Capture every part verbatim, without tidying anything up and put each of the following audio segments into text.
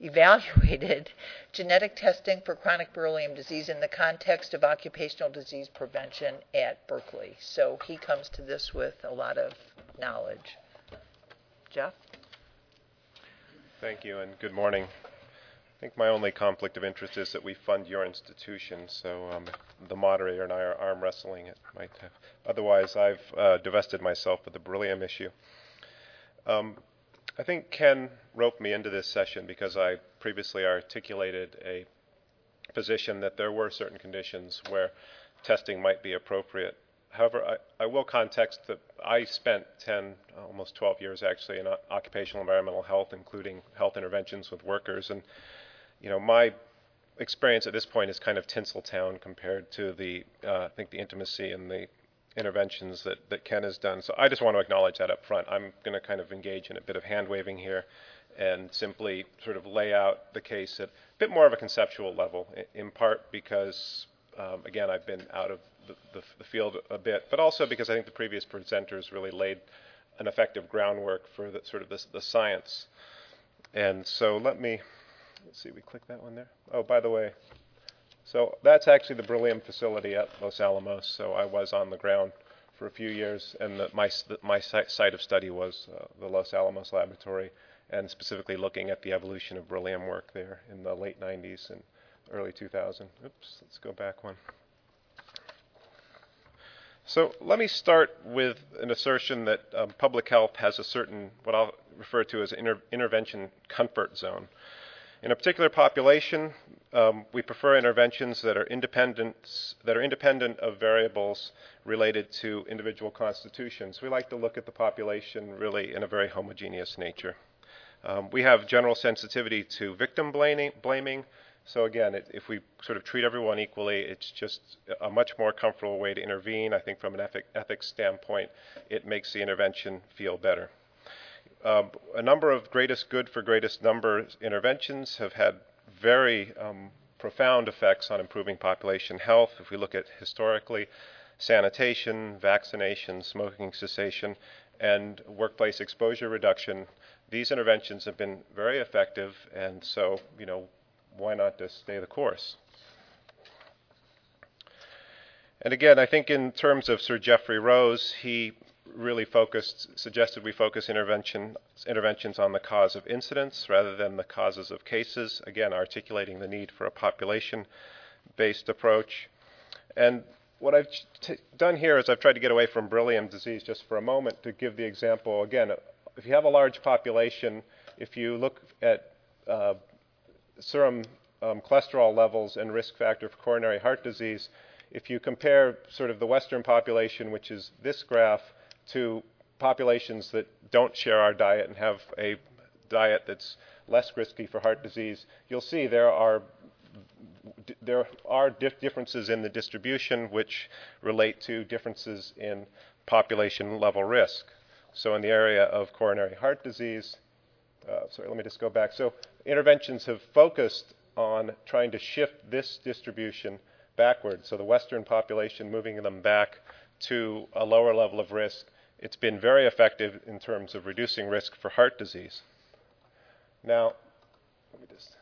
evaluated genetic testing for chronic beryllium disease in the context of occupational disease prevention at Berkeley. So he comes to this with a lot of knowledge. Jeff? Thank you, and good morning. I think my only conflict of interest is that we fund your institution, so um, the moderator and I are arm wrestling. It might have. Otherwise, I've uh, divested myself of the beryllium issue. Um, I think Ken roped me into this session because I previously articulated a position that there were certain conditions where testing might be appropriate. However, I, I will context that I spent ten, almost twelve years actually in occupational environmental health, including health interventions with workers. And, you know, my experience at this point is kind of Tinseltown compared to the, uh, I think, the intimacy and the interventions that, that Ken has done. So I just want to acknowledge that up front. I'm going to kind of engage in a bit of hand-waving here and simply sort of lay out the case at a bit more of a conceptual level, in part because, um, again, I've been out of the, the, the field a bit, but also because I think the previous presenters really laid an effective groundwork for the, sort of this, the science. And so let me, let's see, we click that one there. Oh, by the way, so that's actually the beryllium facility at Los Alamos. So I was on the ground for a few years, and the, my the, my site of study was uh, the Los Alamos laboratory, and specifically looking at the evolution of beryllium work there in the late nineties and early two thousand. Oops, let's go back one. So let me start with an assertion that um, public health has a certain, what I'll refer to as an inter intervention comfort zone. In a particular population, um, we prefer interventions that are independent, that are independent of variables related to individual constitutions. We like to look at the population really in a very homogeneous nature. Um, we have general sensitivity to victim blaming, blaming. So again, it, if we sort of treat everyone equally, it's just a much more comfortable way to intervene. I think from an ethic, ethics standpoint, it makes the intervention feel better. Uh, a number of greatest good for greatest number interventions have had very um, profound effects on improving population health. If we look at historically, sanitation, vaccination, smoking cessation, and workplace exposure reduction, these interventions have been very effective, and so, you know, why not just stay the course? And again, I think in terms of Sir Geoffrey Rose, he really focused, suggested we focus intervention, interventions on the cause of incidents rather than the causes of cases, again, articulating the need for a population-based approach. And what I've t done here is I've tried to get away from beryllium disease just for a moment to give the example. Again, if you have a large population, if you look at uh, serum um, cholesterol levels and risk factor for coronary heart disease, if you compare sort of the Western population, which is this graph, to populations that don't share our diet and have a diet that's less risky for heart disease, you'll see there are there are dif differences in the distribution which relate to differences in population level risk. So in the area of coronary heart disease, uh, sorry, let me just go back. So interventions have focused on trying to shift this distribution backward. So the Western population, moving them back to a lower level of risk. It's been very effective in terms of reducing risk for heart disease. Now, let me just,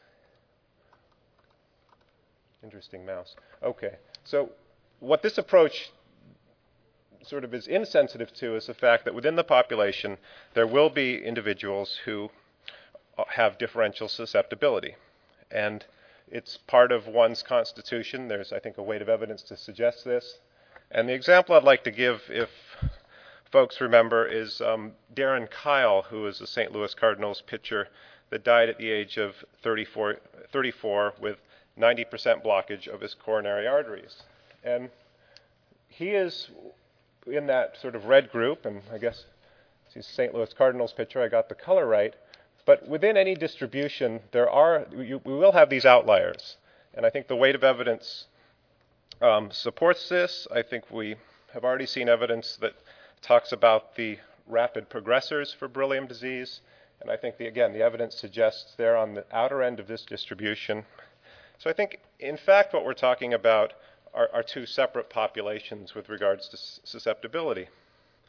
interesting mouse. Okay, so what this approach sort of is insensitive to is the fact that within the population, there will be individuals who have differential susceptibility. And it's part of one's constitution. There's, I think, a weight of evidence to suggest this. And the example I'd like to give, if folks remember, is um, Darren Kyle, who is a Saint Louis Cardinals pitcher that died at the age of thirty-four, thirty-four with ninety percent blockage of his coronary arteries. And he is in that sort of red group, and I guess he's a Saint Louis Cardinals pitcher. I got the color right. But within any distribution, there are, you, we will have these outliers. And I think the weight of evidence um, supports this. I think we have already seen evidence that talks about the rapid progressors for beryllium disease. And I think, the, again, the evidence suggests they're on the outer end of this distribution. So I think, in fact, what we're talking about are, are two separate populations with regards to susceptibility.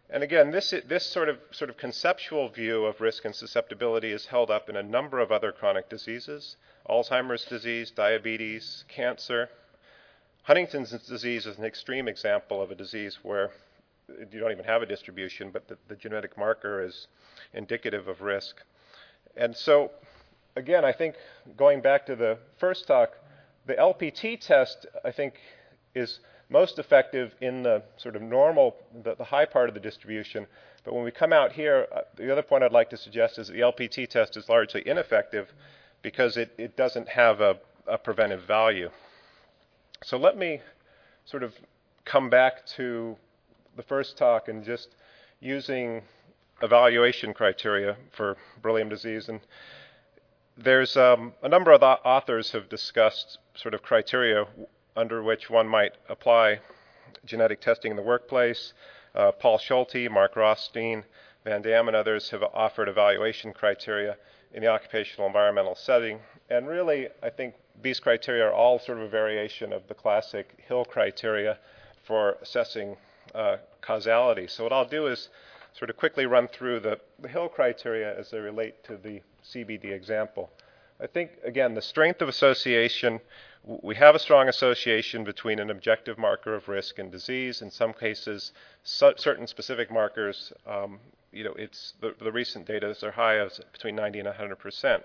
And again, this this sort of sort of conceptual view of risk and susceptibility is held up in a number of other chronic diseases: Alzheimer's disease, diabetes, cancer. Huntington's disease is an extreme example of a disease where you don't even have a distribution, but the, the genetic marker is indicative of risk. And so, again, I think going back to the first talk, the L P T test, I think, is most effective in the sort of normal, the, the high part of the distribution. But when we come out here, uh, the other point I'd like to suggest is that the L P T test is largely ineffective because it, it doesn't have a, a preventive value. So let me sort of come back to the first talk and just using evaluation criteria for beryllium disease. And there's um, a number of authors have discussed sort of criteria under which one might apply genetic testing in the workplace. Uh, Paul Schulte, Mark Rothstein, Van Dam, and others have offered evaluation criteria in the occupational environmental setting. And really, I think these criteria are all sort of a variation of the classic Hill criteria for assessing uh, causality. So what I'll do is sort of quickly run through the, the Hill criteria as they relate to the C B D example. I think, again, the strength of association, we have a strong association between an objective marker of risk and disease. In some cases, so, certain specific markers, um, you know, it's the, the recent data is are high as between ninety and one hundred percent.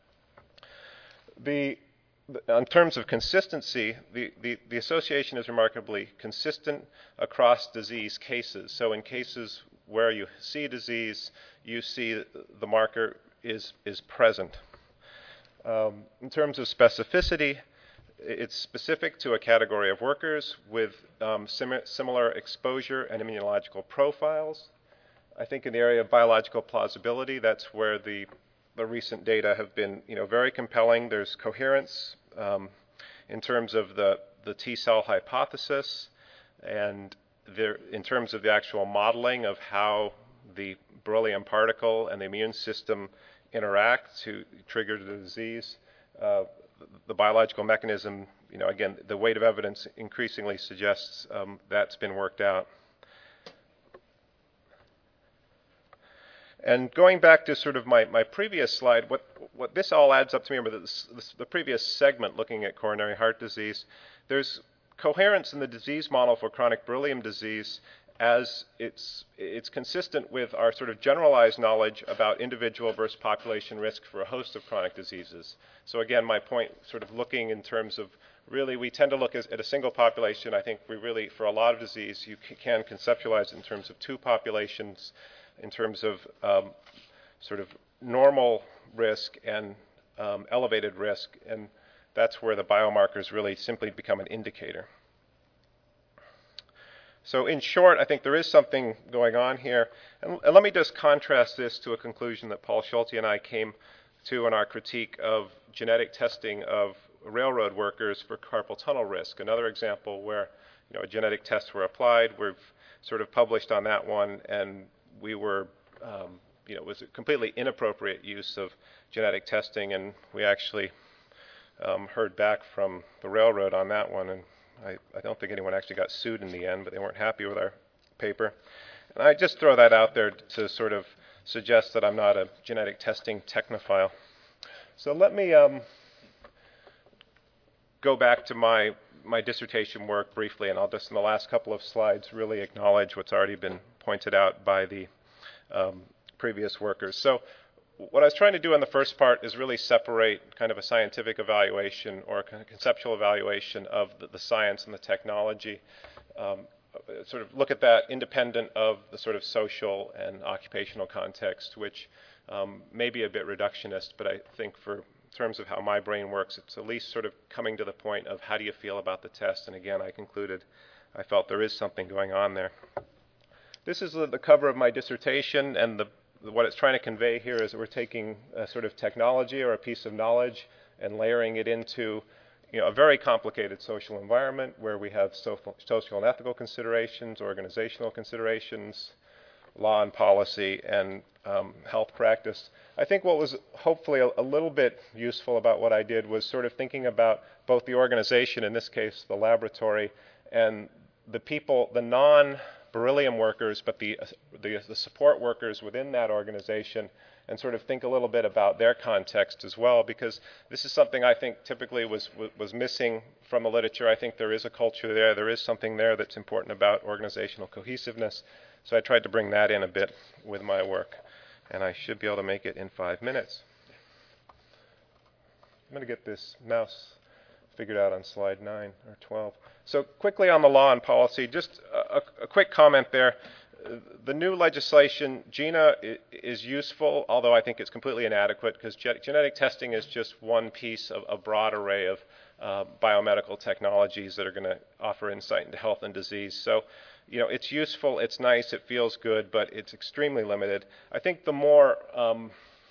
The, the, in terms of consistency, the, the, the association is remarkably consistent across disease cases. So in cases where you see disease, you see the marker is, is present. Um, in terms of specificity, it's specific to a category of workers with um, sim- similar exposure and immunological profiles. I think in the area of biological plausibility, that's where the the recent data have been, you know, very compelling. There's coherence um, in terms of the, the T-cell hypothesis, and there, in terms of the actual modeling of how the beryllium particle and the immune system interact to trigger the disease. Uh, the biological mechanism, you know, again, the weight of evidence increasingly suggests um, that's been worked out. And going back to sort of my, my previous slide, what, what this all adds up to me, remember this, this, the previous segment looking at coronary heart disease, there's coherence in the disease model for chronic beryllium disease as it's, it's consistent with our sort of generalized knowledge about individual versus population risk for a host of chronic diseases. So again, my point sort of looking in terms of really we tend to look as, at a single population. I think we really, for a lot of disease, you c- can conceptualize it in terms of two populations, in terms of um, sort of normal risk and um, elevated risk, and that's where the biomarkers really simply become an indicator. So in short, I think there is something going on here. And, and let me just contrast this to a conclusion that Paul Schulte and I came to in our critique of genetic testing of railroad workers for carpal tunnel risk. Another example where, you know, genetic tests were applied. We've sort of published on that one, and we were, um, you know, it was a completely inappropriate use of genetic testing, and we actually um, heard back from the railroad on that one, and I, I don't think anyone actually got sued in the end, but they weren't happy with our paper. And I just throw that out there to sort of suggest that I'm not a genetic testing technophile. So let me um, go back to my my dissertation work briefly, and I'll just in the last couple of slides really acknowledge what's already been pointed out by the um, previous workers. So what I was trying to do in the first part is really separate kind of a scientific evaluation or a conceptual evaluation of the, the science and the technology, um, sort of look at that independent of the sort of social and occupational context, which um, may be a bit reductionist, but I think for in terms of how my brain works, it's at least sort of coming to the point of how do you feel about the test. And again, I concluded I felt there is something going on there. This is the, the cover of my dissertation, and the, what it's trying to convey here is that we're taking a sort of technology or a piece of knowledge and layering it into, you know, a very complicated social environment where we have social, social and ethical considerations, organizational considerations, law and policy, and um, health practice. I think what was hopefully a, a little bit useful about what I did was sort of thinking about both the organization, in this case the laboratory, and the people, the non beryllium workers, but the, the, the support workers within that organization, and sort of think a little bit about their context as well, because this is something I think typically was was missing from the literature. I think there is a culture there. There is something there that's important about organizational cohesiveness. So I tried to bring that in a bit with my work, and I should be able to make it in five minutes. I'm going to get this mouse figured out on slide nine or twelve. So quickly on the law and policy, just a, a quick comment there. The new legislation, GINA, is useful, although I think it's completely inadequate, because ge- genetic testing is just one piece of a broad array of uh, biomedical technologies that are going to offer insight into health and disease. So, you know, it's useful, it's nice, it feels good, but it's extremely limited. I think the more um,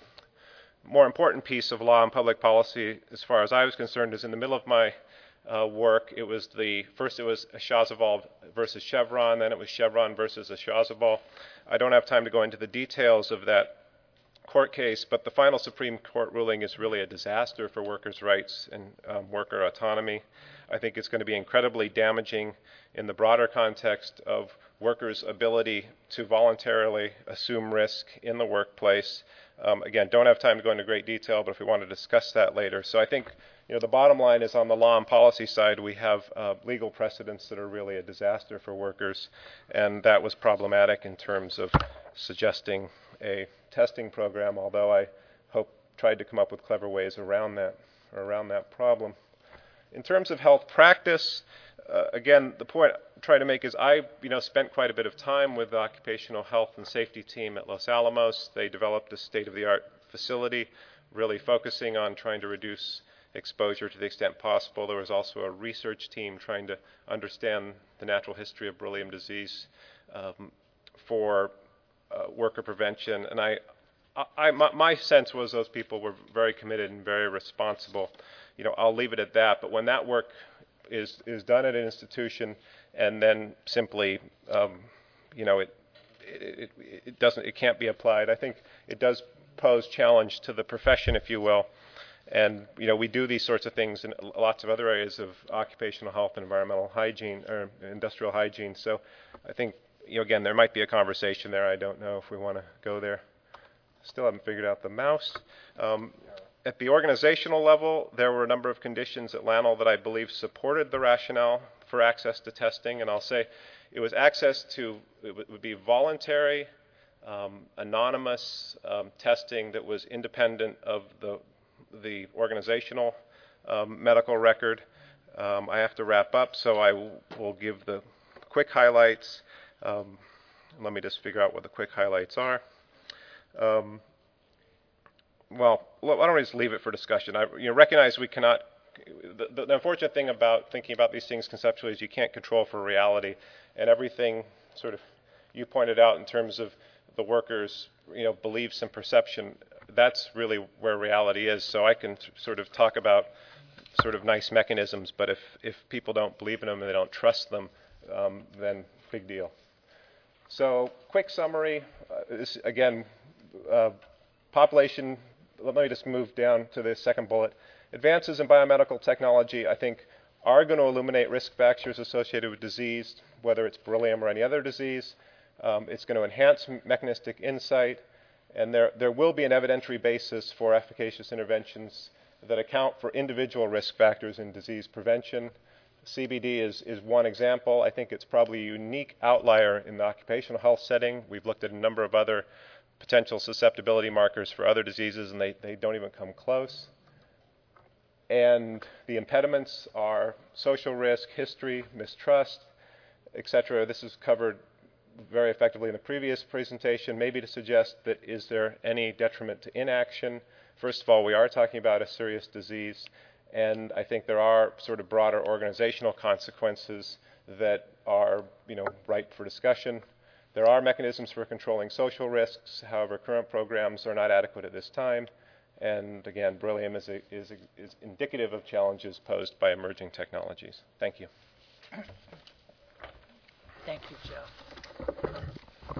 more important piece of law and public policy, as far as I was concerned, is in the middle of my Uh, work. It was the first. It was Chasuble versus Chevron. Then it was Chevron versus Chasuble. I don't have time to go into the details of that court case, but the final Supreme Court ruling is really a disaster for workers' rights and um, worker autonomy. I think it's going to be incredibly damaging in the broader context of workers' ability to voluntarily assume risk in the workplace. Um, again, don't have time to go into great detail, but if we want to discuss that later. So I think, you know, the bottom line is on the law and policy side, we have uh, legal precedents that are really a disaster for workers, and that was problematic in terms of suggesting a testing program, although I hope tried to come up with clever ways around that, or around that problem. In terms of health practice, uh, again, the point I'm trying to make is I, you know, spent quite a bit of time with the occupational health and safety team at Los Alamos. They developed a state-of-the-art facility, really focusing on trying to reduce exposure to the extent possible. There was also a research team trying to understand the natural history of beryllium disease um, for uh, worker prevention. And I, I, my, my sense was those people were very committed and very responsible. You know, I'll leave it at that. But when that work is is done at an institution and then simply, um, you know, it, it it it doesn't it can't be applied, I think it does pose challenge to the profession, if you will. And, you know, we do these sorts of things in lots of other areas of occupational health and environmental hygiene or industrial hygiene. So I think, you know, again, there might be a conversation there. I don't know if we want to go there. Still haven't figured out the mouse. Um, at the organizational level, there were a number of conditions at LANL that I believe supported the rationale for access to testing. And I'll say it was access to, it would be voluntary, um, anonymous um, testing that was independent of the the organizational um, medical record. Um, I have to wrap up, so I w- will give the quick highlights. Um, let me just figure out what the quick highlights are. Um, well, why don't we just leave it for discussion? I you know, recognize we cannot, the, the, the unfortunate thing about thinking about these things conceptually is you can't control for reality, and everything sort of you pointed out in terms of the workers' you know, beliefs and perception, that's really where reality is. So I can t- sort of talk about sort of nice mechanisms, but if, if people don't believe in them and they don't trust them, um, then big deal. So quick summary, uh, this, again, uh, population, let me just move down to the second bullet. Advances in biomedical technology, I think, are going to illuminate risk factors associated with disease, whether it's beryllium or any other disease. Um, it's going to enhance mechanistic insight, and there, there will be an evidentiary basis for efficacious interventions that account for individual risk factors in disease prevention. C B D is, is one example. I think it's probably a unique outlier in the occupational health setting. We've looked at a number of other potential susceptibility markers for other diseases, and they, they don't even come close. And the impediments are social risk, history, mistrust, et cetera. This is covered very effectively in the previous presentation, maybe to suggest that is there any detriment to inaction. First of all, we are talking about a serious disease, and I think there are sort of broader organizational consequences that are, you know, ripe for discussion. There are mechanisms for controlling social risks. However, current programs are not adequate at this time. And again, beryllium is, a, is, a, is indicative of challenges posed by emerging technologies. Thank you. Thank you, Joe.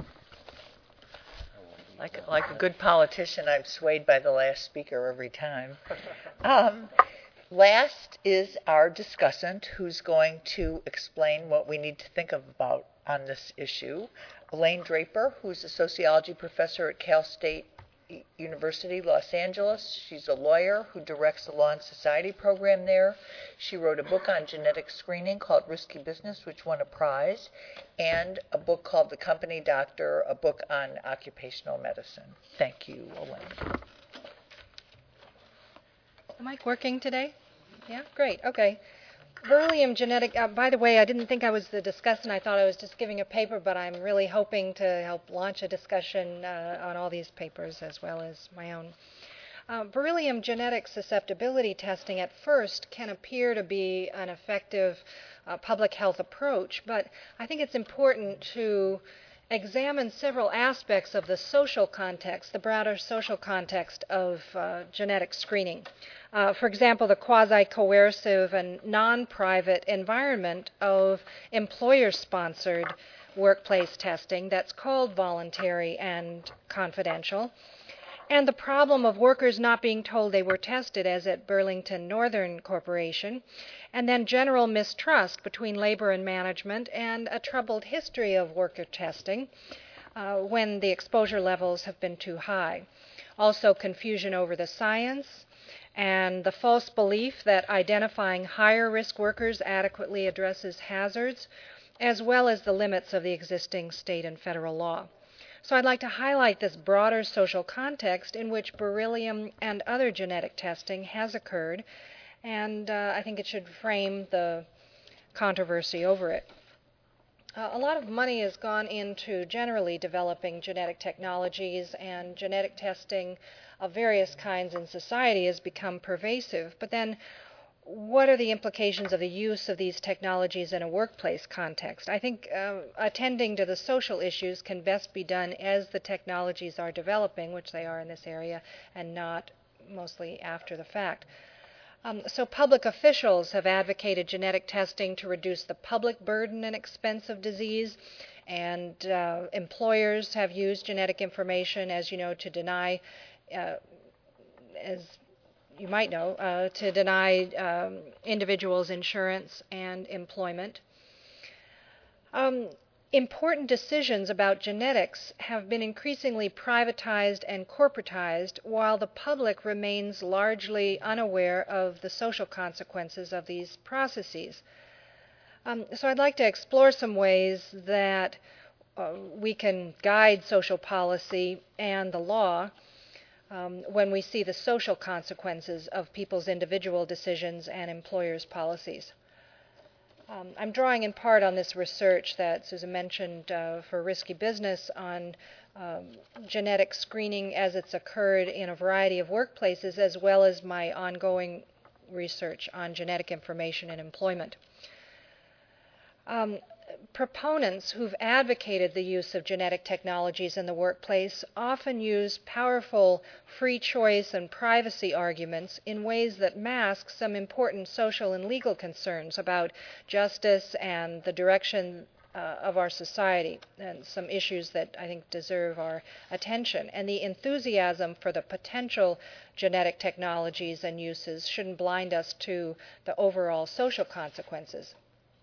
Like, like a good politician, I'm swayed by the last speaker every time. Um, last is our discussant, who's going to explain what we need to think of about on this issue. Elaine Draper, who's a sociology professor at Cal State University, Los Angeles. She's a lawyer who directs the Law and Society program there. She wrote a book on genetic screening called Risky Business, which won a prize, and a book called The Company Doctor, a book on occupational medicine. Thank you, Elaine. Is the mic working today? Yeah, great. Okay. Beryllium genetic, uh, by the way, I didn't think I was the discussant. I thought I was just giving a paper, but I'm really hoping to help launch a discussion uh, on all these papers as well as my own. Uh, beryllium genetic susceptibility testing at first can appear to be an effective uh, public health approach, but I think it's important to examine several aspects of the social context, the broader social context of uh, genetic screening. Uh, for example, the quasi-coercive and non-private environment of employer-sponsored workplace testing that's called voluntary and confidential, and the problem of workers not being told they were tested, as at Burlington Northern Corporation, and then general mistrust between labor and management, and a troubled history of worker testing uh, when the exposure levels have been too high. Also, confusion over the science, and the false belief that identifying higher risk workers adequately addresses hazards, as well as the limits of the existing state and federal law. So I'd like to highlight this broader social context in which beryllium and other genetic testing has occurred, and uh, I think it should frame the controversy over it. Uh, a lot of money has gone into generally developing genetic technologies, and genetic testing of various kinds in society has become pervasive. But then, what are the implications of the use of these technologies in a workplace context? I think uh, attending to the social issues can best be done as the technologies are developing, which they are in this area, and not mostly after the fact. Um, so public officials have advocated genetic testing to reduce the public burden and expense of disease, and uh, employers have used genetic information, as you know, to deny, uh, as you might know, uh, to deny um, individuals insurance and employment. Um, important decisions about genetics have been increasingly privatized and corporatized, while the public remains largely unaware of the social consequences of these processes. Um, so I'd like to explore some ways that uh, we can guide social policy and the law Um, when we see the social consequences of people's individual decisions and employers' policies. Um, I'm drawing in part on this research that Susan mentioned uh, for Risky Business on um, genetic screening as it's occurred in a variety of workplaces, as well as my ongoing research on genetic information in employment. Um, Proponents who've advocated the use of genetic technologies in the workplace often use powerful free choice and privacy arguments in ways that mask some important social and legal concerns about justice and the direction uh, of our society, and some issues that I think deserve our attention. And the enthusiasm for the potential genetic technologies and uses shouldn't blind us to the overall social consequences.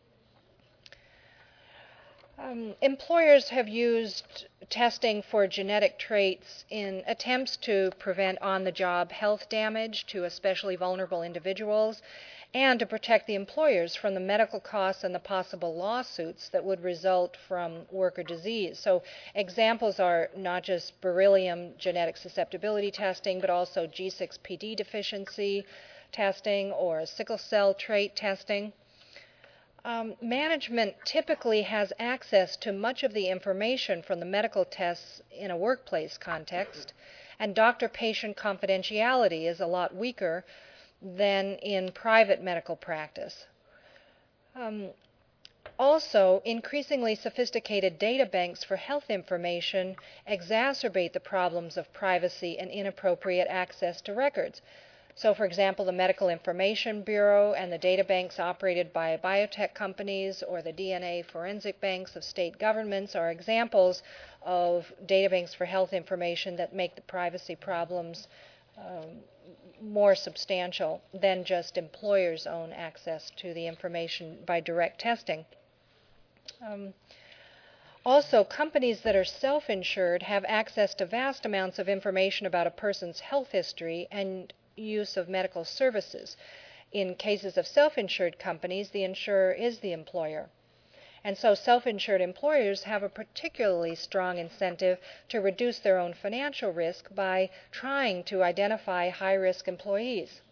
Um, employers have used testing for genetic traits in attempts to prevent on-the-job health damage to especially vulnerable individuals, and to protect the employers from the medical costs and the possible lawsuits that would result from worker disease. So examples are not just beryllium genetic susceptibility testing, but also G six P D deficiency testing or sickle cell trait testing. Um, management typically has access to much of the information from the medical tests in a workplace context, and doctor-patient confidentiality is a lot weaker than in private medical practice. Um, also, increasingly sophisticated data banks for health information exacerbate the problems of privacy and inappropriate access to records. So, for example, the Medical Information Bureau and the data banks operated by biotech companies, or the D N A forensic banks of state governments, are examples of data banks for health information that make the privacy problems um, more substantial than just employers' own access to the information by direct testing. Um, Also, companies that are self-insured have access to vast amounts of information about a person's health history and use of medical services. In cases of self-insured companies, the insurer is the employer. And so self-insured employers have a particularly strong incentive to reduce their own financial risk by trying to identify high-risk employees.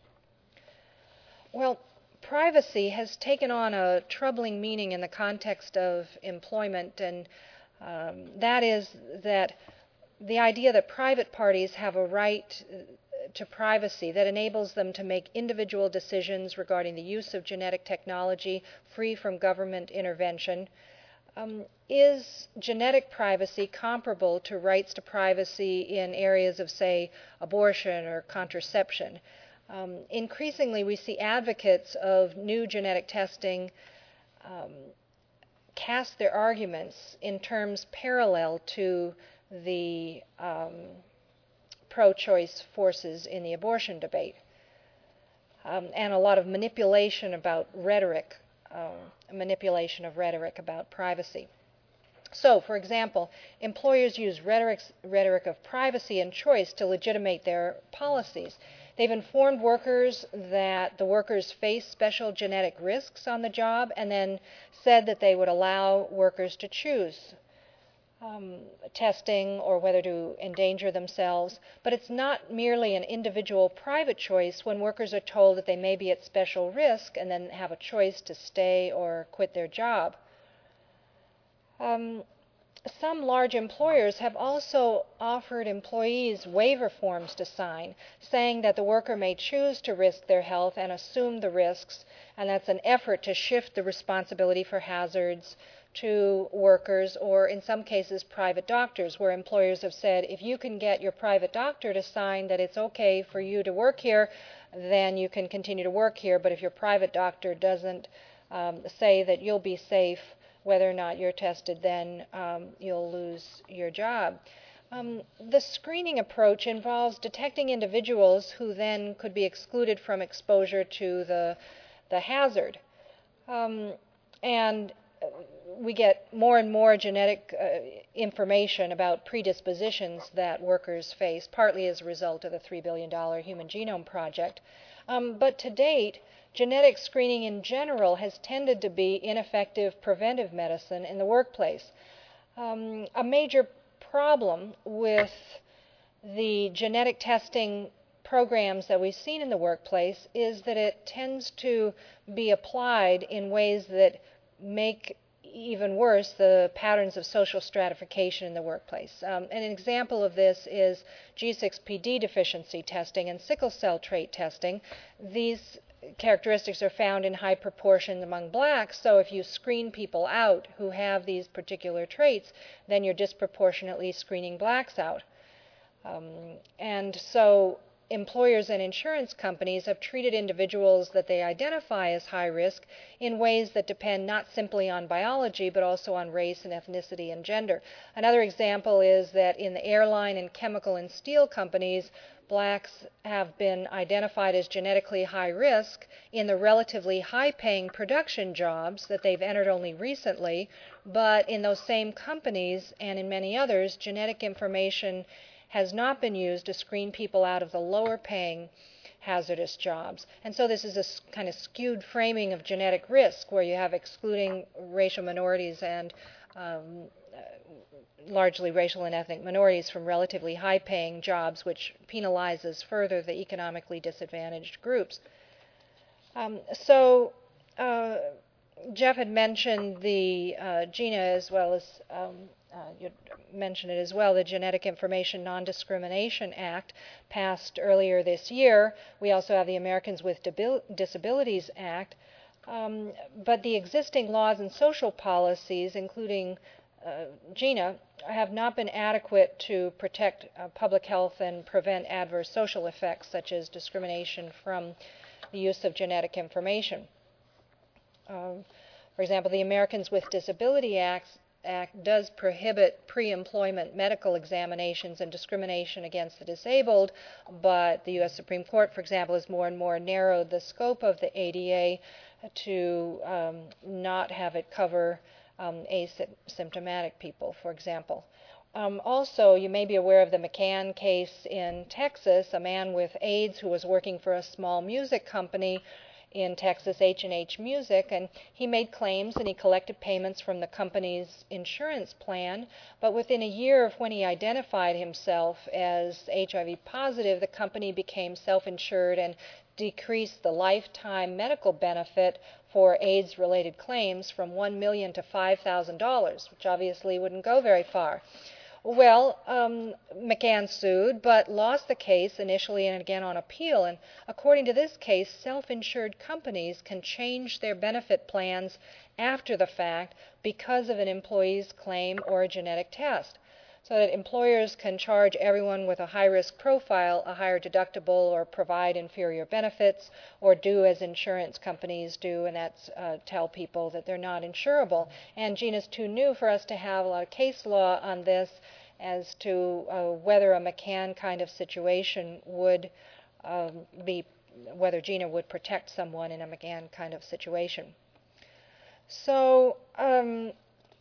Well, privacy has taken on a troubling meaning in the context of employment, and um, that is that the idea that private parties have a right to privacy that enables them to make individual decisions regarding the use of genetic technology free from government intervention. Um, is genetic privacy comparable to rights to privacy in areas of, say, abortion or contraception? Um, increasingly, we see advocates of new genetic testing um, cast their arguments in terms parallel to the um, pro-choice forces in the abortion debate, um, and a lot of manipulation about rhetoric, uh, manipulation of rhetoric about privacy. So, for example, employers use rhetoric, rhetoric of privacy and choice to legitimate their policies. They've informed workers that the workers face special genetic risks on the job, and then said that they would allow workers to choose um, testing or whether to endanger themselves. But it's not merely an individual private choice when workers are told that they may be at special risk and then have a choice to stay or quit their job. Um, Some large employers have also offered employees waiver forms to sign, saying that the worker may choose to risk their health and assume the risks, and that's an effort to shift the responsibility for hazards to workers, or in some cases private doctors, where employers have said, if you can get your private doctor to sign that it's okay for you to work here, then you can continue to work here, but if your private doctor doesn't um, say that you'll be safe whether or not you're tested, then um, you'll lose your job. Um, the screening approach involves detecting individuals who then could be excluded from exposure to the, the hazard. Um, and we get more and more genetic uh, information about predispositions that workers face, partly as a result of the three billion dollars Human Genome Project. Um, but to date, genetic screening in general has tended to be ineffective preventive medicine in the workplace. Um, a major problem with the genetic testing programs that we've seen in the workplace is that it tends to be applied in ways that make even worse the patterns of social stratification in the workplace. Um, and an example of this is G six P D deficiency testing and sickle cell trait testing. These characteristics are found in high proportion among blacks, so if you screen people out who have these particular traits, then you're disproportionately screening blacks out. Um, and so employers and insurance companies have treated individuals that they identify as high risk in ways that depend not simply on biology but also on race and ethnicity and gender. Another example is that in the airline and chemical and steel companies, blacks have been identified as genetically high risk in the relatively high-paying production jobs that they've entered only recently, but in those same companies and in many others, genetic information has not been used to screen people out of the lower-paying hazardous jobs. And so this is a kind of skewed framing of genetic risk, where you have excluding racial minorities and um, largely racial and ethnic minorities from relatively high-paying jobs, which penalizes further the economically disadvantaged groups. Um, so uh, Jeff had mentioned the uh, GINA, as well as um, uh, you mentioned it as well, the Genetic Information Non-Discrimination Act passed earlier this year. We also have the Americans with Debil- Disabilities Act. Um, but the existing laws and social policies, including uh, GINA, have not been adequate to protect uh, public health and prevent adverse social effects such as discrimination from the use of genetic information. Um, for example, the Americans with Disabilities Act, Act does prohibit pre-employment medical examinations and discrimination against the disabled, but the U S Supreme Court, for example, has more and more narrowed the scope of the A D A to um, not have it cover um, asymptomatic people, for example. Um, also, you may be aware of the McCann case in Texas, a man with AIDS who was working for a small music company in Texas, H and H Music, and he made claims and he collected payments from the company's insurance plan, but within a year of when he identified himself as H I V positive, the company became self-insured and decreased the lifetime medical benefit for AIDS-related claims from one million dollars to five thousand dollars, which obviously wouldn't go very far. Well, um, McCann sued, but lost the case initially and again on appeal. And according to this case, self-insured companies can change their benefit plans after the fact because of an employee's claim or a genetic test. So that employers can charge everyone with a high-risk profile a higher deductible or provide inferior benefits or do as insurance companies do, and that's uh, tell people that they're not insurable. And Gina's too new for us to have a lot of case law on this as to uh, whether a McCann kind of situation would um, be, whether Gina would protect someone in a McCann kind of situation. So, um,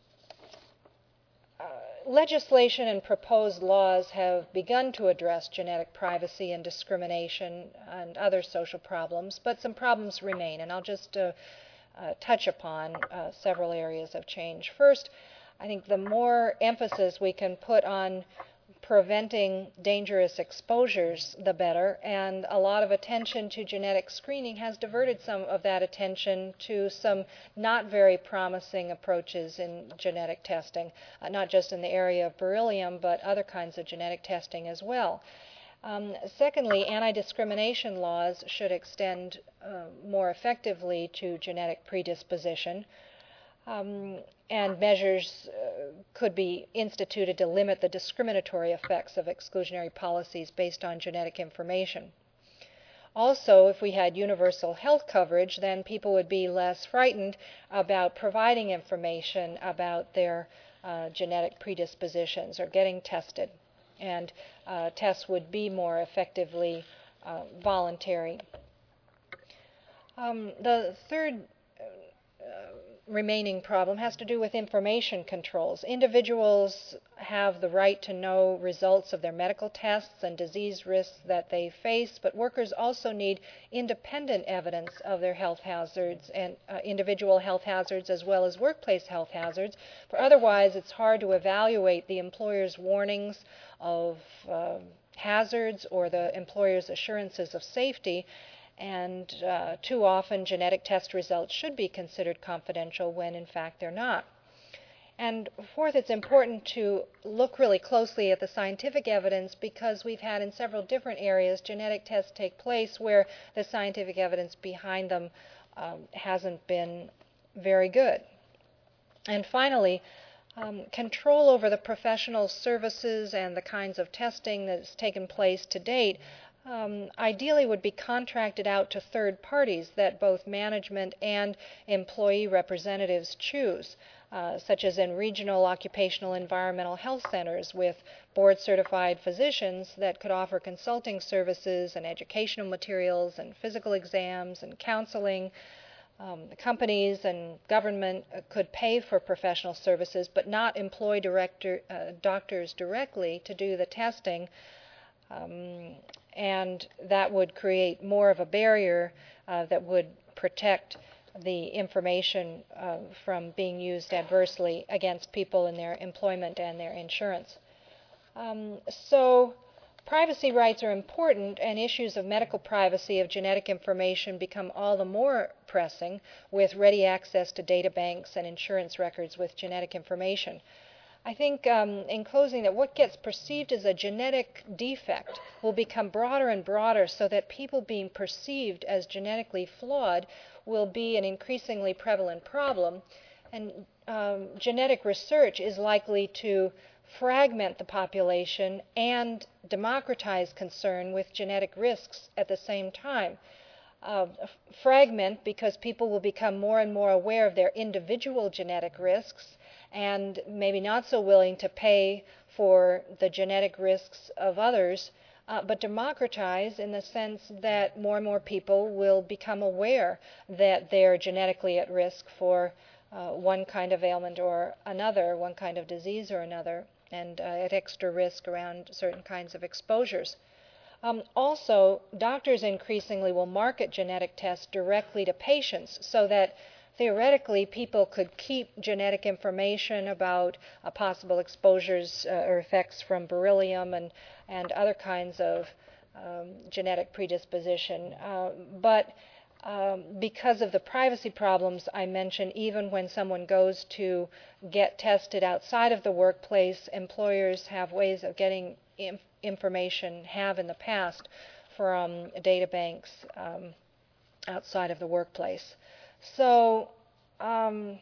Uh, legislation and proposed laws have begun to address genetic privacy and discrimination and other social problems, but some problems remain, and I'll just uh, uh, touch upon uh, several areas of change. First, I think the more emphasis we can put on preventing dangerous exposures, the better, and a lot of attention to genetic screening has diverted some of that attention to some not very promising approaches in genetic testing, uh, not just in the area of beryllium, but other kinds of genetic testing as well. Um, secondly, anti-discrimination laws should extend uh, more effectively to genetic predisposition. Um, and measures uh, could be instituted to limit the discriminatory effects of exclusionary policies based on genetic information. Also, if we had universal health coverage, then people would be less frightened about providing information about their uh, genetic predispositions or getting tested, and uh, tests would be more effectively uh, voluntary. Um, the third uh, remaining problem has to do with information controls. Individuals have the right to know results of their medical tests and disease risks that they face, but workers also need independent evidence of their health hazards and uh, individual health hazards as well as workplace health hazards, for otherwise it's hard to evaluate the employer's warnings of uh, hazards or the employer's assurances of safety. And uh, too often genetic test results should be considered confidential when in fact they're not. And fourth, it's important to look really closely at the scientific evidence because we've had in several different areas genetic tests take place where the scientific evidence behind them um, hasn't been very good. And finally, um, control over the professional services and the kinds of testing that's taken place to date Um, ideally would be contracted out to third parties that both management and employee representatives choose, uh, such as in regional occupational environmental health centers with board-certified physicians that could offer consulting services and educational materials and physical exams and counseling. Um, the companies and government uh, could pay for professional services but not employ director, uh, doctors directly to do the testing. Um, and that would create more of a barrier uh, that would protect the information uh, from being used adversely against people in their employment and their insurance. Um, so privacy rights are important, and issues of medical privacy of genetic information become all the more pressing with ready access to data banks and insurance records with genetic information. I think, um, in closing, that what gets perceived as a genetic defect will become broader and broader so that people being perceived as genetically flawed will be an increasingly prevalent problem. And um, genetic research is likely to fragment the population and democratize concern with genetic risks at the same time. Uh, fragment because people will become more and more aware of their individual genetic risks and maybe not so willing to pay for the genetic risks of others, uh, but democratize in the sense that more and more people will become aware that they're genetically at risk for uh, one kind of ailment or another, one kind of disease or another, and uh, at extra risk around certain kinds of exposures. Um, also, doctors increasingly will market genetic tests directly to patients so that theoretically people could keep genetic information about uh, possible exposures uh, or effects from beryllium and, and other kinds of um, genetic predisposition. Uh, but um, because of the privacy problems I mentioned, even when someone goes to get tested outside of the workplace, employers have ways of getting inf- information, have in the past, from data banks um, outside of the workplace. So um,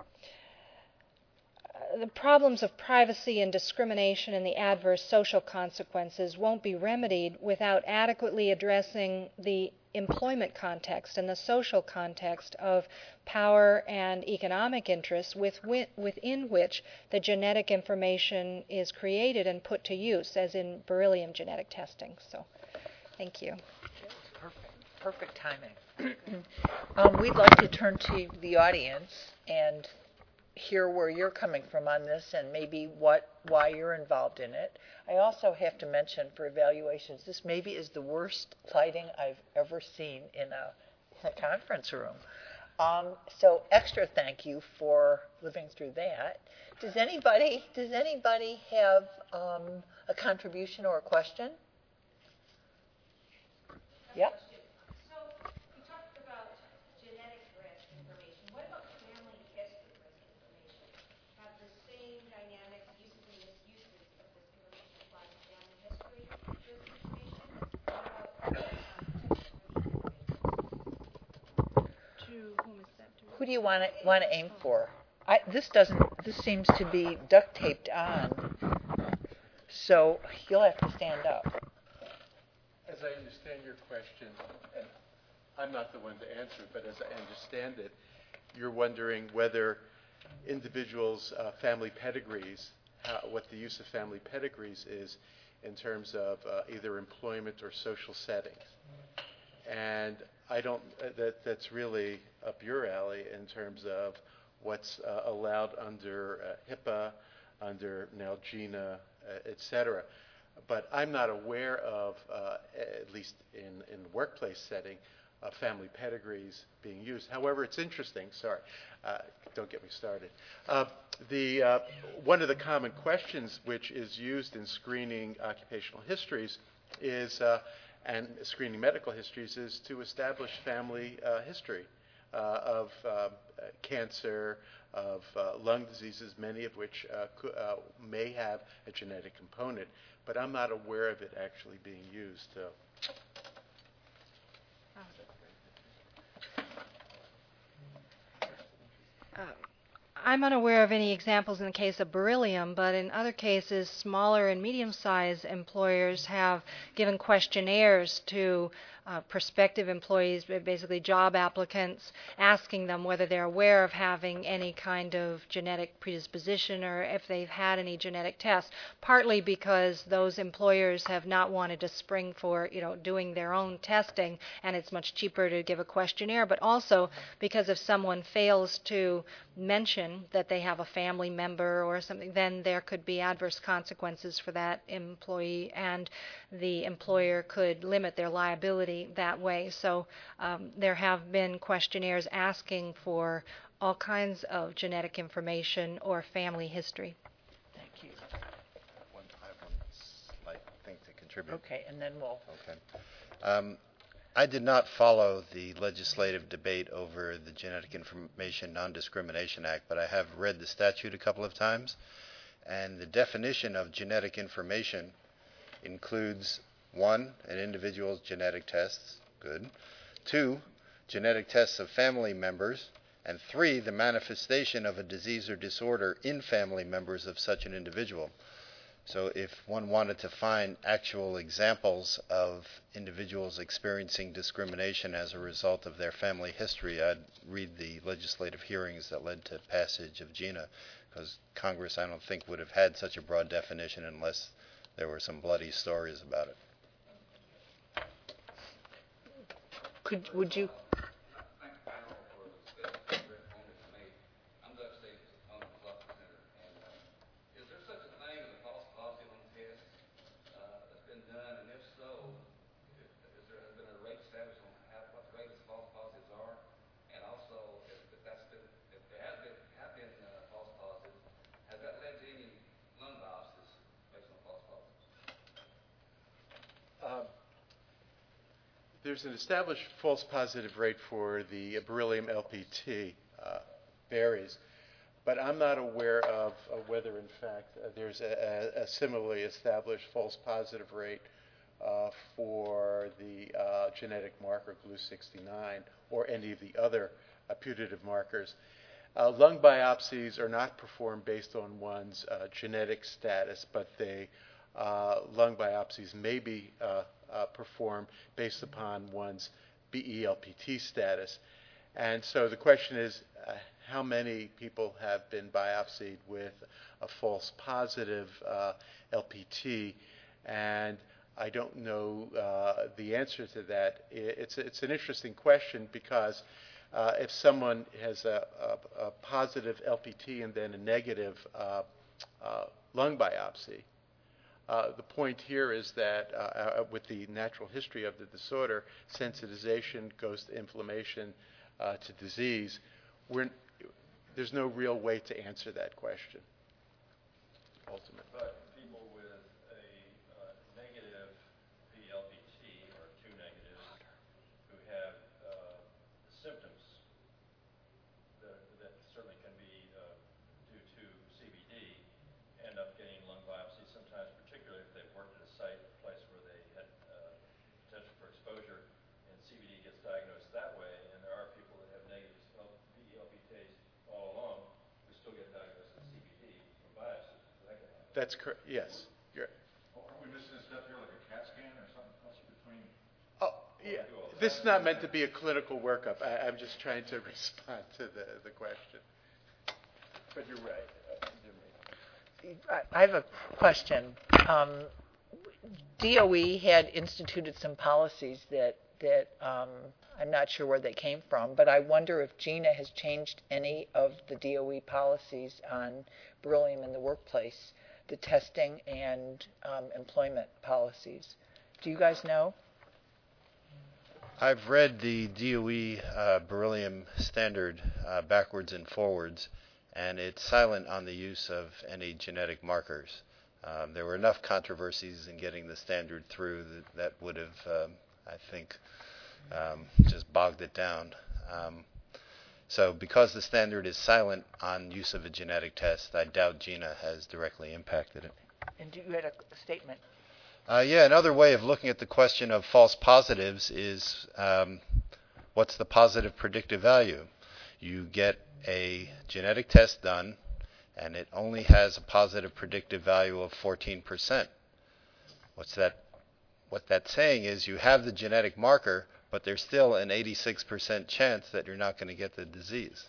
the problems of privacy and discrimination and the adverse social consequences won't be remedied without adequately addressing the employment context and the social context of power and economic interests with, within which the genetic information is created and put to use, as in beryllium genetic testing. So, thank you. Perfect. Perfect timing. um, we'd like to turn to the audience and hear where you're coming from on this and maybe what why you're involved in it. I also have to mention for evaluations, this maybe is the worst lighting I've ever seen in a, in a conference room. Um, so extra thank you for living through that. Does anybody does anybody have um, a contribution or a question? Yep. Who do you want to want to aim for? I, this doesn't. This seems to be duct taped on, so you'll have to stand up. As I understand your question, and I'm not the one to answer it, but as I understand it, you're wondering whether individuals' uh, family pedigrees, how, what the use of family pedigrees is in terms of uh, either employment or social settings. And I don't, uh, that, that's really up your alley in terms of what's uh, allowed under uh, HIPAA, under NALGENA, uh, et cetera. But I'm not aware of, uh, at least in, in the workplace setting, uh, family pedigrees being used. However, it's interesting, sorry, uh, don't get me started. Uh, the, uh, one of the common questions which is used in screening occupational histories is, uh, and screening medical histories, is to establish family uh, history uh, of uh, cancer, of uh, lung diseases, many of which uh, co- uh, may have a genetic component. But I'm not aware of it actually being used. So. Uh, I'm unaware of any examples in the case of beryllium, but in other cases, smaller and medium-sized employers have given questionnaires to uh, prospective employees, basically job applicants, asking them whether they're aware of having any kind of genetic predisposition or if they've had any genetic tests, partly because those employers have not wanted to spring for, you know, doing their own testing, and it's much cheaper to give a questionnaire, but also because if someone fails to mention that they have a family member or something, then there could be adverse consequences for that employee, and the employer could limit their liability that way. So um, there have been questionnaires asking for all kinds of genetic information or family history. Thank you. One, I have one slight thing to contribute. Okay, and then we'll. Okay. Um, I did not follow the legislative debate over the Genetic Information Non-Discrimination Act, but I have read the statute a couple of times, and the definition of genetic information includes, one, an individual's genetic tests, good, two, genetic tests of family members, and three, the manifestation of a disease or disorder in family members of such an individual. So if one wanted to find actual examples of individuals experiencing discrimination as a result of their family history, I'd read the legislative hearings that led to passage of GINA, because Congress, I don't think, would have had such a broad definition unless there were some bloody stories about it. Could would you? there's an established false positive rate for the beryllium L P T, uh, varies, but I'm not aware of uh, whether, in fact, uh, there's a, a, a similarly established false positive rate uh, for the uh, genetic marker G L U sixty-nine or any of the other uh, putative markers. Uh, lung biopsies are not performed based on one's uh, genetic status, but they uh, lung biopsies may be uh, uh, performed based upon one's B E L P T status. And so the question is, uh, how many people have been biopsied with a false positive uh, L P T? And I don't know uh, the answer to that. It's, it's an interesting question because uh, if someone has a, a, a positive L P T and then a negative uh, uh, lung biopsy, uh, the point here is that uh, uh, with the natural history of the disorder, sensitization goes to inflammation uh, to disease. We're, there's no real way to answer that question, ultimately. But people with a uh, negative B L P T or two negatives who have uh, symptoms that, that certainly can be uh, due to C B D end up getting lung biopsies sometimes, particularly if they've worked at a site, a place where they had uh, potential for exposure, and C B D gets diagnosed that way, and there are people that have negative B E L P Ts all along who still get diagnosed with C B D from biopsies. That can happen. That's correct. Yes. You're, Well, are we missing a step here, like a CAT scan or something else between? oh, yeah. This is not meant to be a clinical workup. I, I'm just trying to respond to the, the question. But you're right. Uh, you're right. I I have a question. Um, D O E had instituted some policies that that um, I'm not sure where they came from, but I wonder if Gina has changed any of the D O E policies on beryllium in the workplace, the testing and um, employment policies. Do you guys know? I've read the D O E uh, beryllium standard uh, backwards and forwards, and it's silent on the use of any genetic markers. Um, there were enough controversies in getting the standard through that, that would have, um, I think, um, just bogged it down. Um, so because the standard is silent on use of a genetic test, I doubt Gina has directly impacted it. And you had a statement. Uh, yeah, another way of looking at the question of false positives is um, what's the positive predictive value? You get a genetic test done, and it only has a positive predictive value of fourteen percent. What's that? What that's saying is you have the genetic marker, but there's still an eighty-six percent chance that you're not going to get the disease.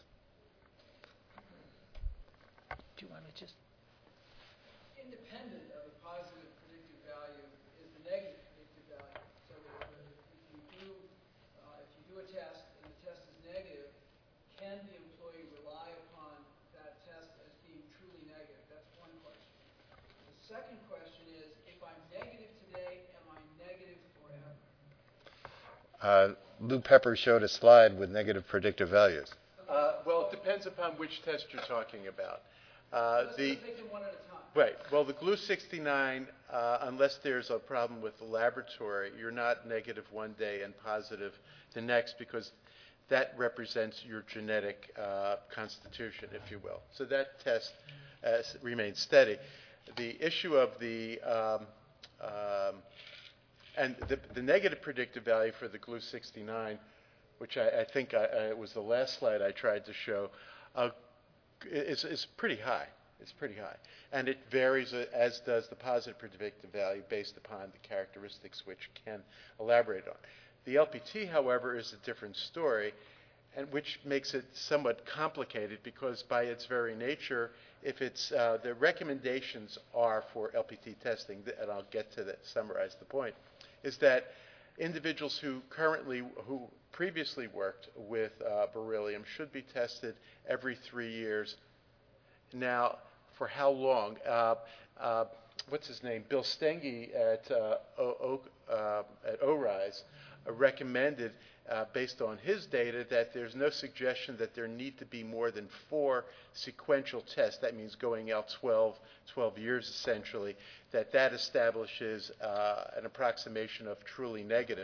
Do you want to just? Independent of the positive predictive value is the negative predictive value. So if, if you do uh, if you do a test and the test is negative, can the employee rely upon that test as being truly negative? That's one question. The second question is, if I'm negative today, am I negative forever? Uh, Lou Pepper showed a slide with negative predictive values. Uh, well, it depends upon which test you're talking about. Uh, Let's the just take them one at a time. Right. Well, the G L U sixty-nine, uh, unless there's a problem with the laboratory, you're not negative one day and positive the next, because that represents your genetic uh, constitution, if you will. So that test uh, remains steady. The issue of the um, um, and the, the negative predictive value for the G L U sixty-nine, which I, I think I, I, was the last slide I tried to show, uh, is, is pretty high. It's pretty high. And it varies, uh, as does the positive predictive value, based upon the characteristics which Ken elaborate on. The L P T, however, is a different story, and which makes it somewhat complicated because by its very nature, if it's uh, the recommendations are for L P T testing, and I'll get to that, summarize the point, is that individuals who currently, who previously worked with uh, beryllium should be tested every three years. Now, for how long? Uh, uh, what's his name? Bill Stenge at uh, o, o, uh, at ORISE uh, recommended, uh, based on his data, that there's no suggestion that there need to be more than four sequential tests. That means going out twelve, twelve years essentially. That that establishes uh, an approximation of truly negative.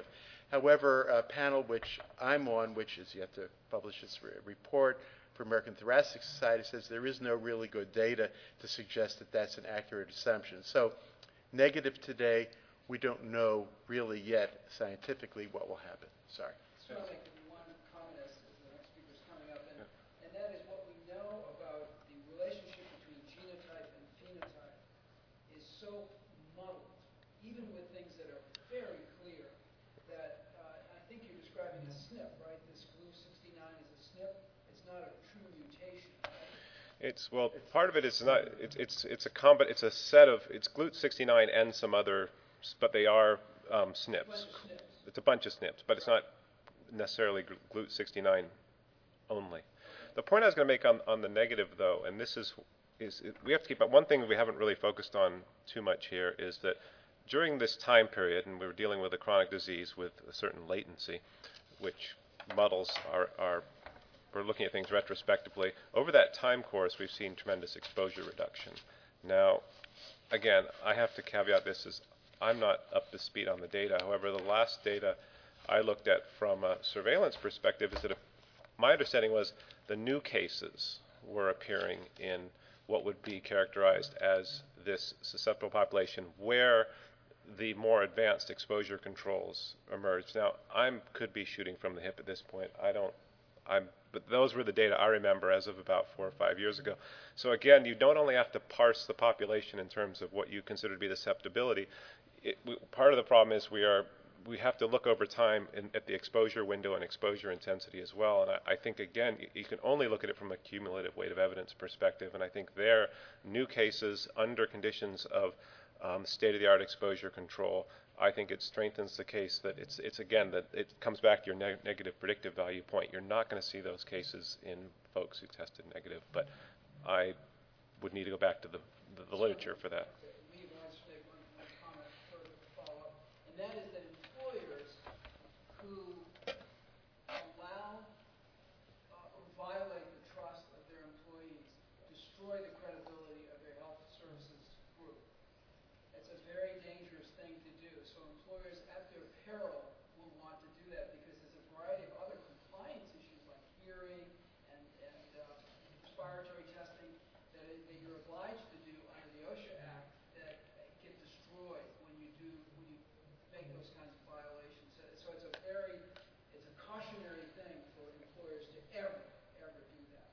However, a panel which I'm on, which is yet to publish its re- report for American Thoracic Society, says there is no really good data to suggest that that's an accurate assumption. So negative today, we don't know really yet scientifically what will happen. Sorry. Just want to make one comment as, as the next speaker is coming up, and, and that is what we know about the relationship between genotype and phenotype is so muddled, even with things that are very clear, that uh, I think you're describing a S N P, right? This G L U sixty-nine is a S N P. It's not a true mutation, right? It's well, part of it is not. It's it's it's a combi- It's a set of it's G L U sixty-nine and some other, but they are um, S N Ps. It's a bunch of S N Ps, but it's not necessarily G L U sixty-nine only. The point I was going to make on, on the negative, though, and this is is it, we have to keep up. One thing we haven't really focused on too much here is that during this time period, and we were dealing with a chronic disease with a certain latency, which muddles our our we're looking at things retrospectively. Over that time course, we've seen tremendous exposure reduction. Now, again, I have to caveat this as I'm not up to speed on the data. However, the last data I looked at from a surveillance perspective is that if, my understanding was the new cases were appearing in what would be characterized as this susceptible population where the more advanced exposure controls emerged. Now, I could be shooting from the hip at this point. I don't, I'm, but those were the data I remember as of about four or five years ago. So again, you don't only have to parse the population in terms of what you consider to be the susceptibility. It, we, part of the problem is we are we have to look over time in, at the exposure window and exposure intensity as well. And I, I think, again, you, you can only look at it from a cumulative weight of evidence perspective. And I think there, new cases under conditions of um, state-of-the-art exposure control, I think it strengthens the case that it's, it's again, that it comes back to your neg- negative predictive value point. You're not going to see those cases in folks who tested negative. But I would need to go back to the, the, the literature for that. We want to make one, one comment further to follow up, and that is that employers who allow uh, or violate the trust of their employees destroy the credibility of their health services group. It's a very dangerous thing to do. So employers at their peril will want to do that because there's a variety of other compliance issues like hearing and, and uh, respiratory testing that, it, that you're obliged to do under the OSHA Act that get destroyed when you do when you make those kinds of violations. So, so it's a very it's a cautionary thing for employers to ever ever do that.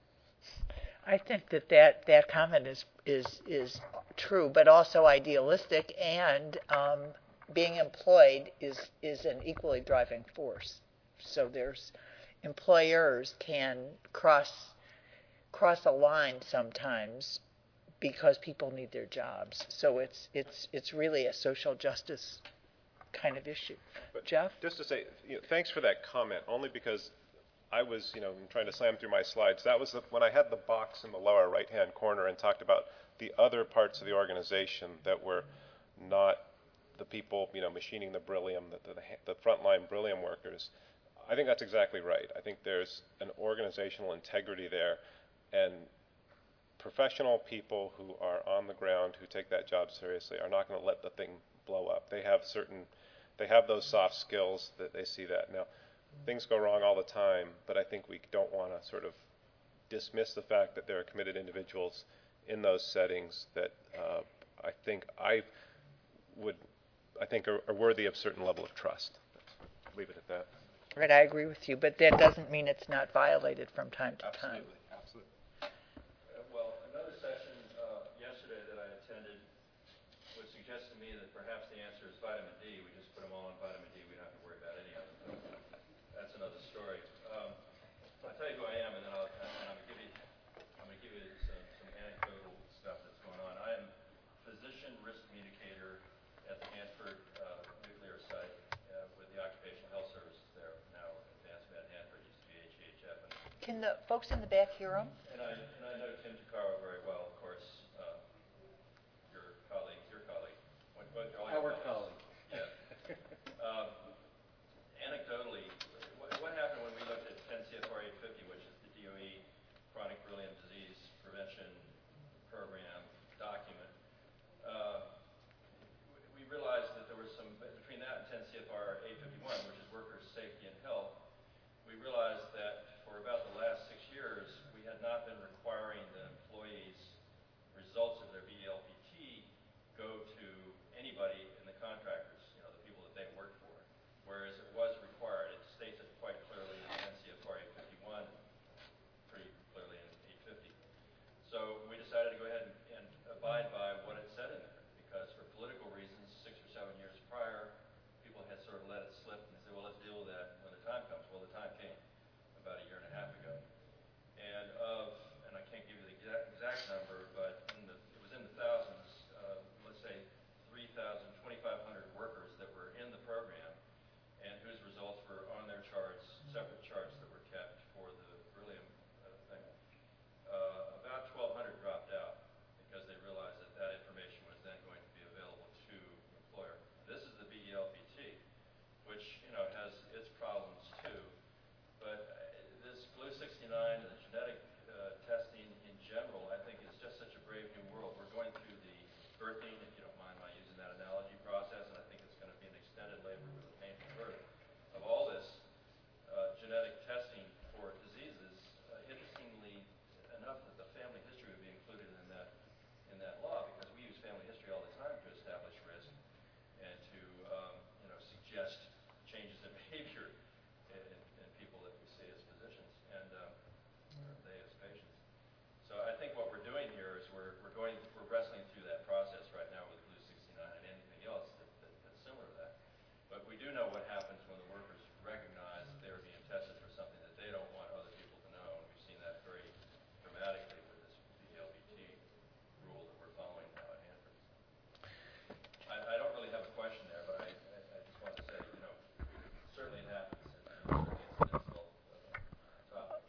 I think that that, that comment is, is, is true, but also idealistic, and um, being employed is, is an equally driving force. So there's employers can cross cross a line sometimes because people need their jobs. So it's it's it's really a social justice kind of issue. But Jeff? Just to say, you know, thanks for that comment, only because I was, you know, trying to slam through my slides. That was the, when I had the box in the lower right-hand corner and talked about the other parts of the organization that were not the people, you know, machining the beryllium, the, the, the frontline beryllium workers. I think that's exactly right. I think there's an organizational integrity there, and professional people who are on the ground who take that job seriously are not going to let the thing blow up. They have certain, they have those soft skills that they see that. Now, things go wrong all the time, but I think we don't want to sort of dismiss the fact that there are committed individuals in those settings that uh, I think I would, I think are, are worthy of a certain level of trust. Let's leave it at that. Right, I agree with you, but that doesn't mean it's not violated from time to time. Absolutely. Uh, Well, another session uh, yesterday that I attended would suggest to me that perhaps the answer is vitamin D. We just put them all on vitamin D. We don't have to worry about any of them. That's another story. Um, I'll tell you who I am, and then I'll, and I'm going to give you, I'm going to give you some, some anecdotal stuff that's going on. I am physician risk communicator at the Hanford uh, nuclear site uh, with the Occupational Health Services there, now Advanced Med Hanford, used to be H H F. And Can the folks in the back hear them? And I, and I know Tim Tuccaro very well, of course, uh, your colleague, your colleague. What, what, all your Our colleagues. colleague. Yeah. um, anecdotally, what, what happened when we looked at ten C F R eight fifty, which is the D O E Chronic Beryllium Disease Prevention Program document, uh, we realized that there was some, between that and ten C F R eight fifty-one, which is worker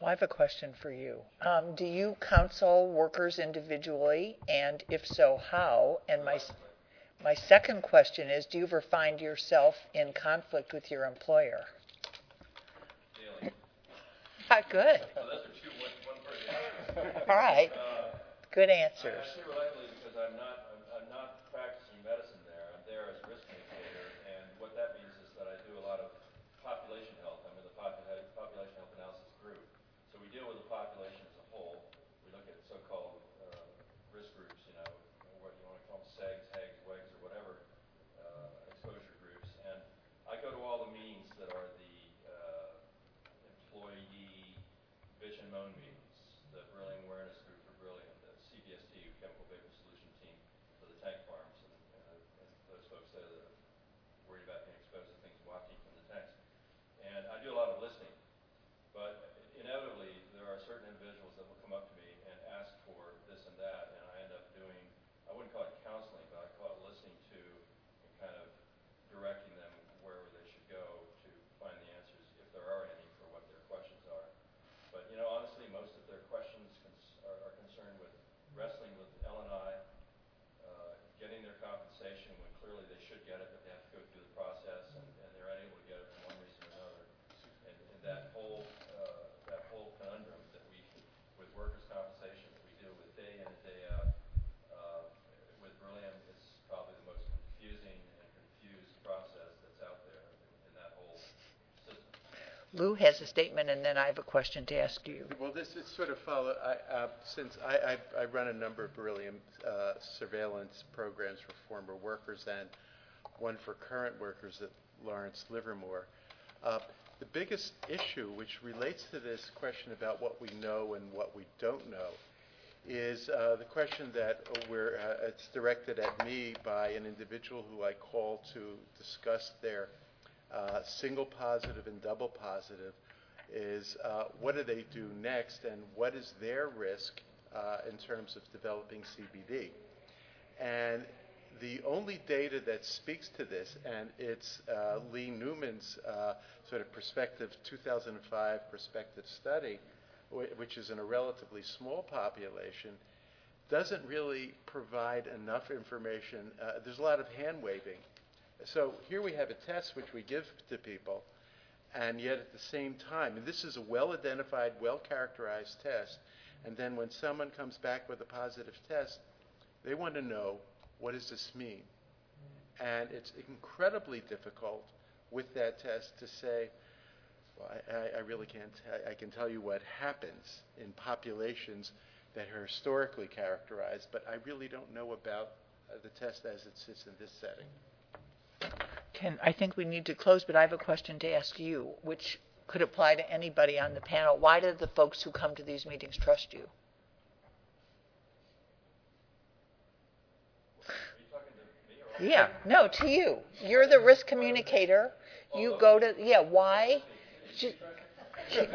Well, I have a question for you. Um, do you counsel workers individually, and if so, how? And my my second question is, do you ever find yourself in conflict with your employer? Daily. Ah, good. So those are two, one, one part of the answer. All right. Uh, Good I, I answers. say reluctantly because I'm not, I'm, I'm not practicing medicine there. I'm there as a risk mitigator, and what that means is that I do a lot of population health. I'm in the popula- population health analysis group. So we deal with the population as a whole. We look at so-called uh, risk groups, you know, what you want to call them, SEGs, HEGs, WEGs, or whatever, uh, exposure groups. And I go to all the meetings that are the uh, employee bitch and moan meetings, the Beryllium Awareness Group for Beryllium, the C B S T, Chemical Vapor Solution Team for the tank farms, and, and, and those folks there that are worried about being exposed to things wafting from the tanks. And I do a lot of listening, but inevitably there are certain individuals that will come up to me and ask for this and that, and I end up doing, I wouldn't call it counseling, but I call it listening to and kind of directing them wherever they should go to find the answers, if there are any, for what their questions are. But, you know, honestly, most of their questions cons- are, are concerned with wrestling with L and I, uh, getting their compensation when clearly they should get it, but they have to go through the process, and, and they're unable to get it for one reason or another. And, and that whole uh, that whole conundrum that we, with workers' compensation, that we deal with day in and day out, uh, with Beryllium, is probably the most confusing and confused process that's out there in, in that whole system. Lou has a statement, and then I have a question to ask you. Well, this is sort of follow, I, uh, since I, I, I run a number of beryllium uh, surveillance programs for former workers and one for current workers at Lawrence Livermore. Uh, the biggest issue, which relates to this question about what we know and what we don't know, is uh, the question that we're, uh, it's directed at me by an individual who I call to discuss their uh, single positive and double positive, is uh, what do they do next, and what is their risk uh, in terms of developing C B D. And the only data that speaks to this, and it's uh, Lee Newman's uh, sort of prospective two thousand five prospective study, wh- which is in a relatively small population, doesn't really provide enough information. Uh, there's a lot of hand waving. So here we have a test which we give to people, and yet at the same time, and this is a well-identified, well-characterized test, and then when someone comes back with a positive test, they want to know, what does this mean? And it's incredibly difficult with that test to say, well, I, I really can't, I, I can tell you what happens in populations that are historically characterized, but I really don't know about uh, the test as it sits in this setting. Ken, I think we need to close, but I have a question to ask you, which could apply to anybody on the panel. Why do the folks who come to these meetings trust you? Yeah, no, to you. You're the risk communicator. You go to, yeah, why? Ju- Uh,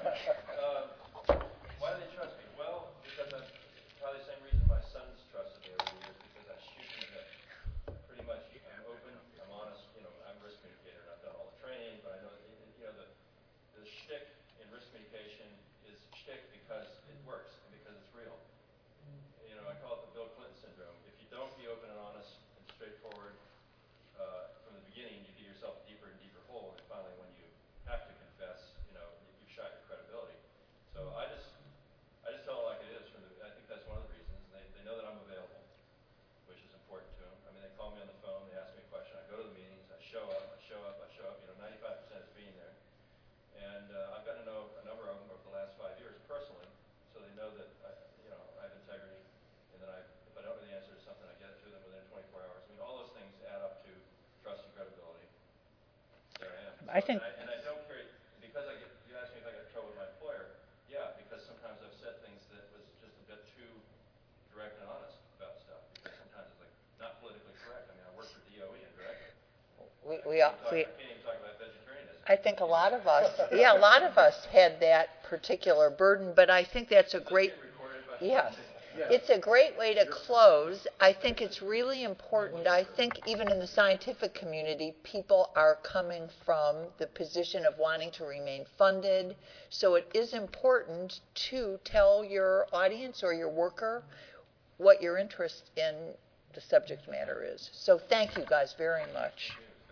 why do they trust me? Well, because I'm probably the same reason my sons trusted me over the years, because I shoot from the hip. Pretty much, I'm open, I'm honest, you know, I'm a risk communicator, and I've done all the training, but I know, that, you know, the, the shtick in risk communication is shtick because it works and because it's real. You know, I call it the Bill Clinton syndrome. If you don't be open and honest and straightforward uh, from the beginning, you dig yourself a deeper and deeper hole, and finally when you have to confess, you know, you've shot your credibility. So I just, I just tell it like it is. From the, I think that's one of the reasons. They, they know that I'm available, which is important to them. I mean, they call me on the phone, they ask me a question, I go to the meetings, I show up, I show up, I show up. You know, ninety-five percent is being there. And uh, I've gotten to know a number of them over the last five years personally, so they know that I, you know, I have integrity, and that I, if I don't know the answer to something, I get it to them within twenty-four hours. I mean, all those things add up to trust and credibility. There I am. I So, think- and I, and I don't carry, because I get, you asked me if I got in trouble with my employer. Yeah, because sometimes I've said things that was just a bit too direct and honest about stuff, because sometimes it's like not politically correct. I mean, I work for D O E indirectly. We, we, I can't, we, even talk, I can't even talk about vegetarianism. I think a lot of us, yeah, a lot of us had that particular burden, but I think that's a great, Recorded by yes. It's a great way to close. I think it's really important. I think even in the scientific community, people are coming from the position of wanting to remain funded. So it is important to tell your audience or your worker what your interest in the subject matter is. So thank you guys very much.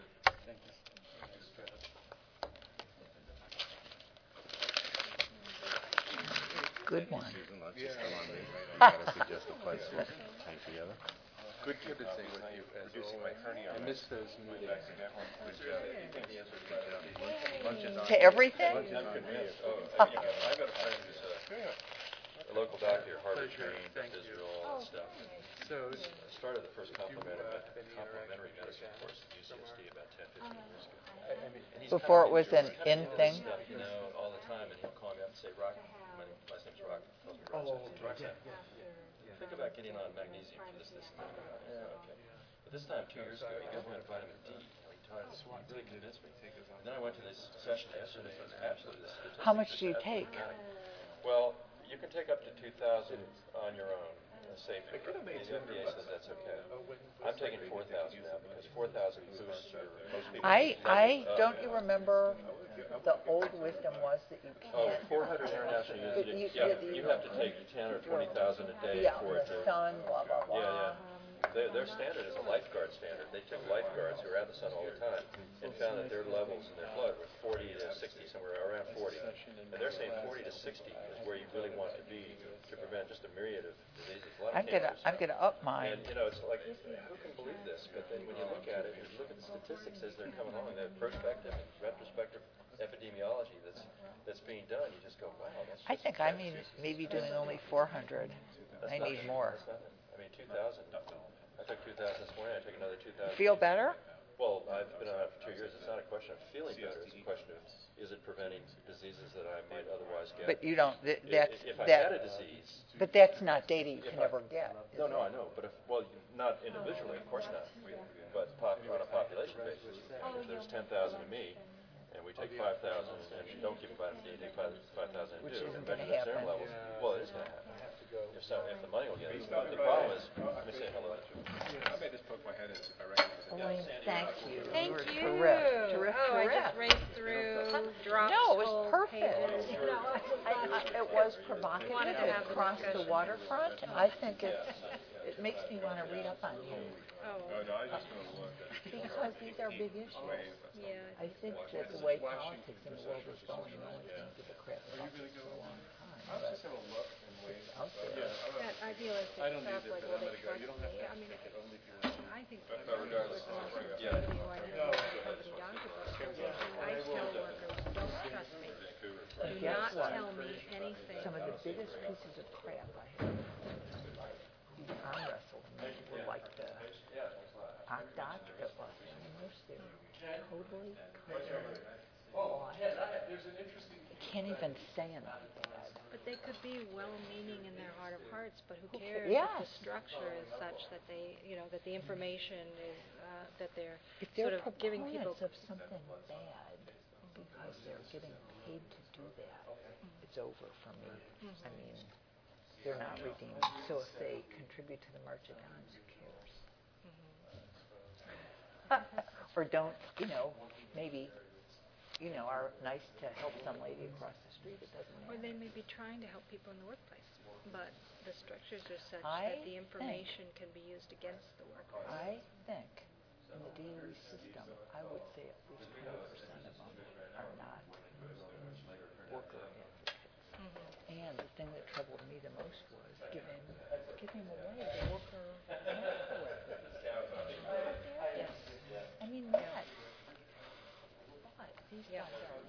Good one. Good kibitzing with you, as always. I miss those meetings. To everything? I'm convinced. Oh, I- you know, I've got a friend who's a, a local doctor, Harvard trained, does Israel, all that stuff. So, I started the first complementary, complementary medicine course at U C S D about ten, fifteen years ago. I, I mean, And he's Before kind it was of into- an he's kind in of into thing? this stuff, you know, all the time, and he'll call me up and say, Rock, my name, last name's Rock, he calls me Rock, Oh, so Rock said, think about getting on magnesium for this, this, and that. I said, okay. But this time, two years ago, he got me on vitamin D. He tried this, he really convinced me. And then I went to this session yesterday, and it was absolutely, the statistics How much just do you absolutely take? dramatic. Well, you can take up to two thousand on your own, uh, safely. The F D A says that's okay. I'm taking four thousand now because four thousand boosts your, most people. I, I, uh, don't you remember the old wisdom was that you Oh, can't. four hundred international But units. you- Yeah, you- you have to take ten or twenty thousand a day Yeah, for it the to. sun, blah, blah, blah. Yeah, yeah. Their, their standard is a lifeguard standard. They took lifeguards who were out in the sun all the time and found that their levels in their blood were forty to sixty, somewhere around forty. And they're saying forty to sixty is where you really want to be to prevent just a myriad of diseases, a lot of I'm gonna, cancers. I'm gonna up mine. And, you know, it's like, who can believe this? But then when you look at it, you look at the statistics as they're coming along, that prospective and retrospective epidemiology that's that's being done, you just go, wow, that's I just think I that's mean, just- maybe doing only four hundred. that's I need nothing. more. That's nothing. I mean, two thousand. I took two thousand this morning. I took another two thousand. Feel better? Well, I've been on it for two years. It's not a question of feeling better. It's a question of, is it preventing diseases that I might otherwise get? But you don't, th- If- that's, If I had a that, disease. but that's not data you if can I- ever get. is No, no, it? I know. But if, well, not individually, of course not. But pop, on a population basis, if there's ten thousand of me, and we take five thousand and don't give them vitamin D, take five thousand and Which do, isn't and gonna measure their serum happen. levels, well, it is going to happen. If so, if the money will get it. The problem is, let me say hello. I may just poke my head in if I recognize it. Elaine, thank you. Thank were you. Terrific, terrific, Oh, I just terrific. raced through, dropped No, it was whole perfect. pages. I, I, it was provocative Wanted to have the across the discussion. waterfront. I think it's, it makes me want to read up on you. Oh, Oh, no, I just want to look at Because these are big issues. yeah. I think that the way politics in the world is going, no one's going to give a crap about this for a long time. But it's out there. That idealistic I don't stuff, either, like, but will I'm they gonna go. trust You don't me? have to I mean, take it only if you want. I think But somebody regardless, with the most yeah. sensitivity who I know, company doctor, but I tell workers, don't trust me. But Do guess not what? tell me anything. Some of the biggest pieces of crap I have these arm wrestled me were like the Ocdoc at Los Angeles. They're totally covered. I can't even stand bad. But they could be well-meaning in their heart of hearts, but who Who ca- cares if the yes. structure is such that they, you know, that the information is, uh, that they're If they're sort of giving people. proponents of something bad because they're getting paid to do that, it's over for me. I mean, they're not redeemed. So if they contribute to the March of Dimes, who cares? Or don't, you know, maybe, you know, are nice to help some lady across the street. It doesn't Or matter. they may be trying to help people in the workplace, but the structures are such I that the think- information can be used against the worker. I think in the D O E system, I would say at least twenty percent of them are not worker advocates. And the thing that troubled me the most was giving giving away the worker medical records. How dare they? I mean, what? What? These guys are